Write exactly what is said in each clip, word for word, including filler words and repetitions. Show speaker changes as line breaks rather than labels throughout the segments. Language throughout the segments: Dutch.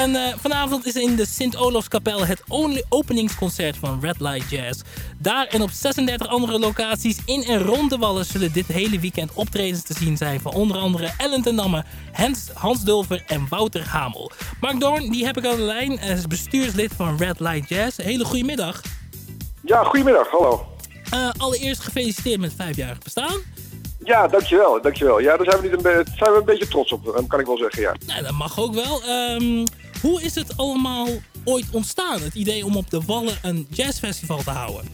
En uh, vanavond is in de Sint-Olofskapel het only openingsconcert van Red Light Jazz. Daar en op zesendertig andere locaties in en rond de Wallen zullen dit hele weekend optredens te zien zijn van onder andere Ellen ten Damme, Hans, Hans Dulfer en Wouter Hamel. Mark Doorn, die heb ik aan de lijn, hij is bestuurslid van Red Light Jazz. Hele goede middag.
Ja, goedemiddag, hallo.
Uh, allereerst gefeliciteerd met vijfjarig bestaan.
Ja, dankjewel, dankjewel. Ja, daar zijn we, niet een, be- zijn we een beetje trots op, kan ik wel zeggen, ja.
Nou, dat mag ook wel. Um, hoe is het allemaal ooit ontstaan, het idee om op de Wallen een jazzfestival te houden?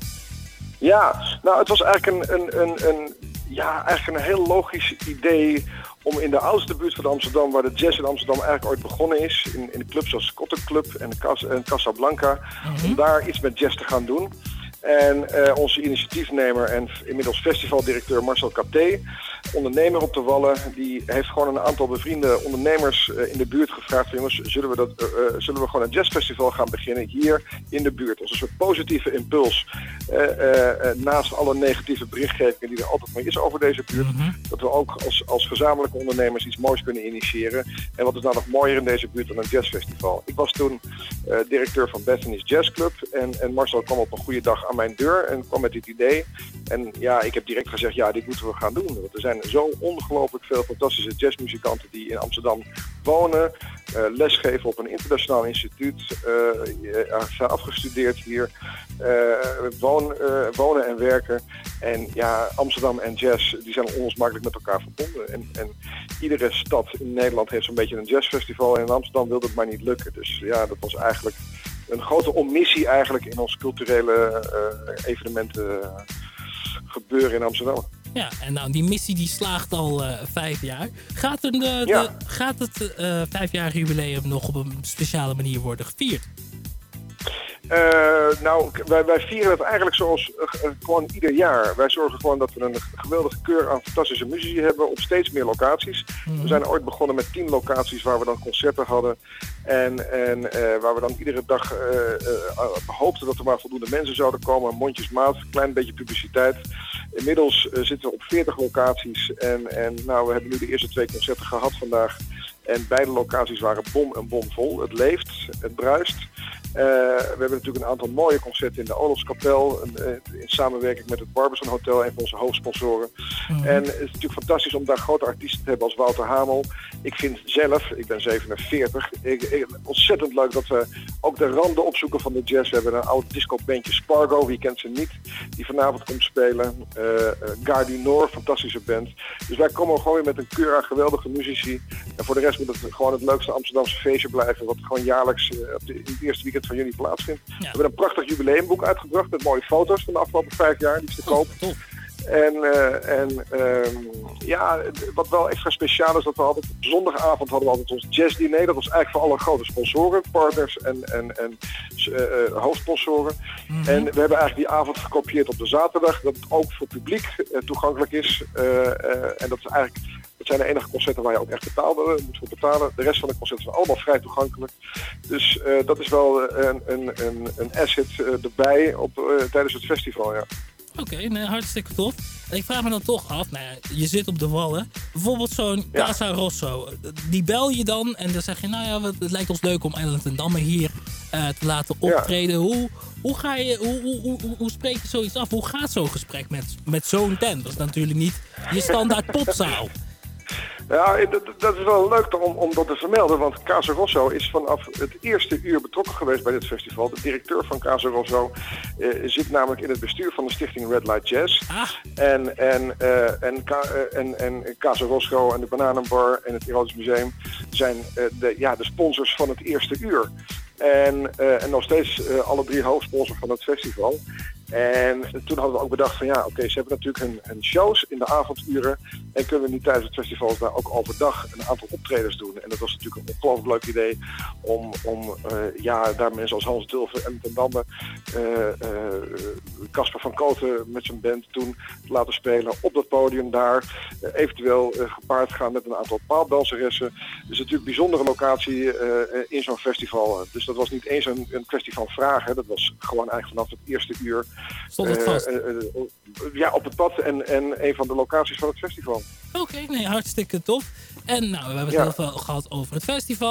Ja, nou, het was eigenlijk een, een, een, een, ja, eigenlijk een heel logisch idee om in de oudste buurt van Amsterdam, waar de jazz in Amsterdam eigenlijk ooit begonnen is, in, in de clubs zoals Cotton Club en, Cas- en Casablanca, mm-hmm. om daar iets met jazz te gaan doen. En uh, onze initiatiefnemer en inmiddels festivaldirecteur Marcel Caté, ondernemer op de Wallen, die heeft gewoon een aantal bevriende ondernemers uh, in de buurt gevraagd van jongens, zullen we, dat, uh, uh, zullen we gewoon een jazzfestival gaan beginnen hier in de buurt. Als een soort positieve impuls, uh, uh, uh, naast alle negatieve berichtgevingen die er altijd maar is over deze buurt, mm-hmm. dat we ook als, als gezamenlijke ondernemers iets moois kunnen initiëren. En wat is nou nog mooier in deze buurt dan een jazzfestival? Ik was toen uh, directeur van Bethany's Jazz Club en, en Marcel kwam op een goede dag aan mijn deur en kwam met dit idee. En ja, ik heb direct gezegd, ja, dit moeten we gaan doen. Want er zijn zo ongelooflijk veel fantastische jazzmuzikanten die in Amsterdam wonen, uh, lesgeven op een internationaal instituut, uh, zijn afgestudeerd hier, uh, woon, uh, wonen en werken. En ja, Amsterdam en jazz, die zijn onlosmakelijk met elkaar verbonden. En, en iedere stad in Nederland heeft zo'n beetje een jazzfestival en in Amsterdam wilde het maar niet lukken. Dus ja, dat was eigenlijk een grote omissie eigenlijk in ons culturele uh, evenementen uh, gebeuren in Amsterdam.
Ja, en nou, die missie die slaagt al uh, vijf jaar. Gaat, er de, de,
ja.
gaat het uh, vijfjarige jubileum nog op een speciale manier worden gevierd?
Uh, nou, wij, wij vieren het eigenlijk zoals uh, gewoon ieder jaar. Wij zorgen gewoon dat we een geweldige keur aan fantastische muzici hebben op steeds meer locaties. Mm-hmm. We zijn ooit begonnen met tien locaties waar we dan concerten hadden. En, en uh, waar we dan iedere dag uh, uh, hoopten dat er maar voldoende mensen zouden komen. Mondjesmaat, een klein beetje publiciteit. Inmiddels uh, zitten we op veertig locaties. En, en nou, we hebben nu de eerste twee concerten gehad vandaag. En beide locaties waren bom en bom vol. Het leeft, het bruist. Uh, we hebben natuurlijk een aantal mooie concerten in de Olofskapel, uh, in samenwerking met het Barbizon Hotel, een van onze hoofdsponsoren. Mm-hmm. En het is natuurlijk fantastisch om daar grote artiesten te hebben als Wouter Hamel. Ik vind zelf, ik ben zevenenveertig, ik, ik, ontzettend leuk dat we ook de randen opzoeken van de jazz. We hebben een oud discobandje Spargo, wie kent ze niet, die vanavond komt spelen. Uh, uh, Gardy Noor, fantastische band. Dus wij komen gewoon weer met een keur aan geweldige muzici. En voor de rest moet het gewoon het leukste Amsterdamse feestje blijven, wat gewoon jaarlijks uh, op de, in het eerste weekend van juni plaatsvindt. Ja. We hebben een prachtig jubileumboek uitgebracht met mooie foto's van de afgelopen vijf jaar, die is te koop.
Oh,
en uh, en um, ja, wat wel extra speciaal is, dat we altijd op zondagavond hadden we altijd ons jazzdiner. Dat was eigenlijk voor alle grote sponsoren, partners en, en, en uh, uh, hoofdsponsoren. Mm-hmm. En we hebben eigenlijk die avond gekopieerd op de zaterdag, dat het ook voor publiek uh, toegankelijk is. Uh, uh, en dat is eigenlijk... Het zijn de enige concerten waar je ook echt betaalde, moet voor betalen. De rest van de concerten zijn allemaal vrij toegankelijk. Dus uh, dat is wel een, een, een, een asset uh, erbij op, uh, tijdens het festival, ja.
Oké, okay, nee, hartstikke tof. Ik vraag me dan toch af, nou ja, je zit op de Wallen. Bijvoorbeeld zo'n
ja.
Casa Rosso. Die bel je dan en dan zeg je, nou ja, het lijkt ons leuk om Ellen ten Damme hier uh, te laten optreden. Ja. Hoe, hoe, ga je, hoe, hoe, hoe, hoe spreek je zoiets af? Hoe gaat zo'n gesprek met, met zo'n tent? Dat is natuurlijk niet je standaard popzaal.
Ja, dat, dat is wel leuk om, om dat te vermelden, want Casa Rosso is vanaf het eerste uur betrokken geweest bij dit festival. De directeur van Casa Rosso uh, zit namelijk in het bestuur van de stichting Red Light Jazz. Ah. En, en, uh, en, uh, en, en Casa Rosso en de Bananenbar en het Erotisch Museum zijn uh, de, ja, de sponsors van het eerste uur. En, uh, en nog steeds uh, alle drie hoofdsponsors van het festival. En toen hadden we ook bedacht van ja, oké, okay, ze hebben natuurlijk hun, hun shows in de avonduren. En kunnen we niet tijdens het festival daar ook overdag een aantal optredens doen. En dat was natuurlijk een ongelooflijk leuk idee om, om uh, ja, daar mensen als Hans Dulfer en ten Damme, Casper uh, uh, van Koten met zijn band toen te laten spelen op dat podium daar. Uh, eventueel uh, gepaard gaan met een aantal paaldanseressen. Dus natuurlijk een bijzondere locatie uh, in zo'n festival. Dus dat was niet eens een, een kwestie van vragen. Dat was gewoon eigenlijk vanaf het eerste uur.
Stond het vast? Uh, uh, uh,
ja, op het pad en, en een van de locaties van het festival.
Oké, okay, nee, hartstikke tof. En nou, we hebben het ja. heel veel gehad over het festival.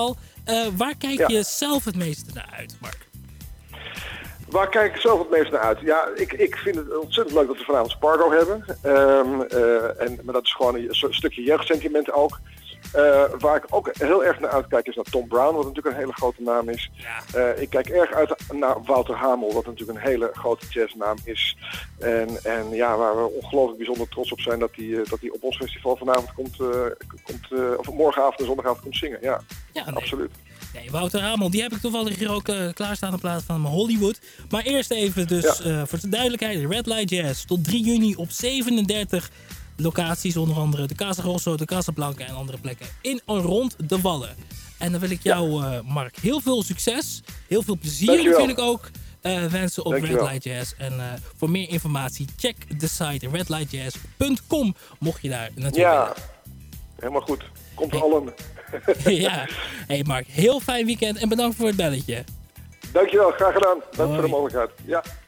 Uh, waar kijk ja. je zelf het meeste naar uit, Mark?
Waar kijk ik zelf het meest naar uit? Ja, ik, ik vind het ontzettend leuk dat we vanavond Spargo hebben. Um, uh, en, maar dat is gewoon een, een stukje jeugdsentiment ook. Uh, waar ik ook heel erg naar uitkijk is naar Tom Brown, wat natuurlijk een hele grote naam is. Ja. Uh, ik kijk erg uit naar Wouter Hamel, wat natuurlijk een hele grote jazznaam is. En, en ja, waar we ongelooflijk bijzonder trots op zijn dat hij uh, dat hij op ons festival vanavond komt, uh, komt uh, of morgenavond en zondagavond komt zingen. Ja, ja nee. absoluut.
Nee, Wouter Hamel, die heb ik toevallig hier ook uh, klaarstaan in plaats van Hollywood. Maar eerst even dus ja. uh, voor de duidelijkheid, Red Light Jazz tot drie juni op zevenendertig locaties, onder andere de Casa Grosso, de Casablanca en andere plekken in en rond de Wallen. En dan wil ik jou, uh, Mark, heel veel succes, heel veel plezier Dankjewel. natuurlijk ook uh, wensen op Dankjewel. Red Light Jazz. En uh, voor meer informatie, check de site red light jazz punt com, mocht je daar natuurlijk
Ja, willen. Helemaal goed. Komt hey. allen.
Ja, hey Mark, heel fijn weekend en bedankt voor het belletje.
Dankjewel, graag gedaan. Dank Hoi. voor de mogelijkheid. Ja.